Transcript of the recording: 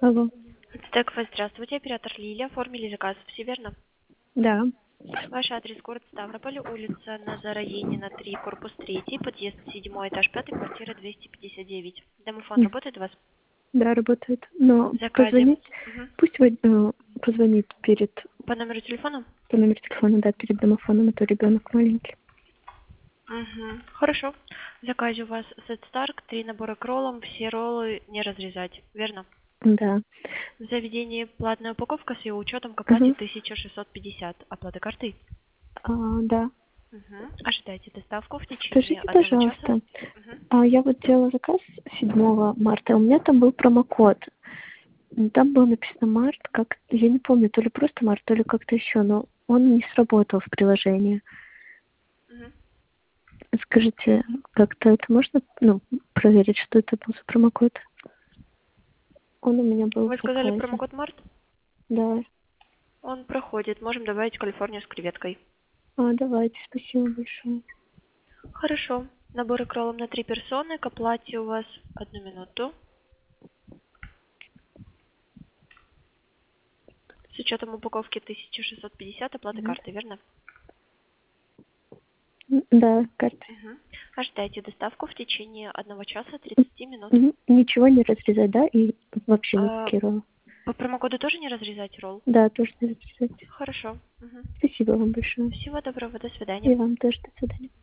Алло. Стекфа, здравствуйте, оператор Лилия, оформили заказ, все верно? Да. Ваш адрес город Ставрополь, улица Назара Енина, 3, корпус 3, подъезд 7, этаж 5, квартира 259. Домофон М, работает у вас? Да, работает. Но В заказе. позвонить, Мгм. пусть позвонит По номеру телефона? по номеру телефона, да, перед домофоном, а то ребенок маленький. Угу. Хорошо. В заказе у вас сет Старк, 3 набора к роллам, все роллы не разрезать, верно? Да. В заведении платная упаковка с ее учетом к оплате Угу. 1650. Оплата карты. Да. Угу. Ожидайте доставку в течение Скажите, 1 часа. пожалуйста, Мгм. я вот делала заказ 7 марта, у меня там был промокод. Там было написано март, как, я не помню, то ли просто март, то ли как-то еще, но он не сработал в приложении. Мгм. Скажите, как-то это можно, проверить, что это был за промокод? Он у меня был Вы в сказали заказе. промокод Март? Да. Он проходит. Можем добавить Калифорнию с креветкой. Давайте, спасибо большое. Хорошо. Наборы к роллам на 3 персоны. К оплате у вас 1 минуту. С учетом упаковки 1650, оплата Мгм. карты, верно? Да, карта. Угу. Ожидайте доставку в течение 1 часа 30 минут. Ничего не разрезать, да? И вообще А, никакие роллы. по промокоду тоже не разрезать ролл? Да, тоже не разрезать. Хорошо. Угу. Спасибо вам большое. Всего доброго. До свидания. И вам тоже. До свидания.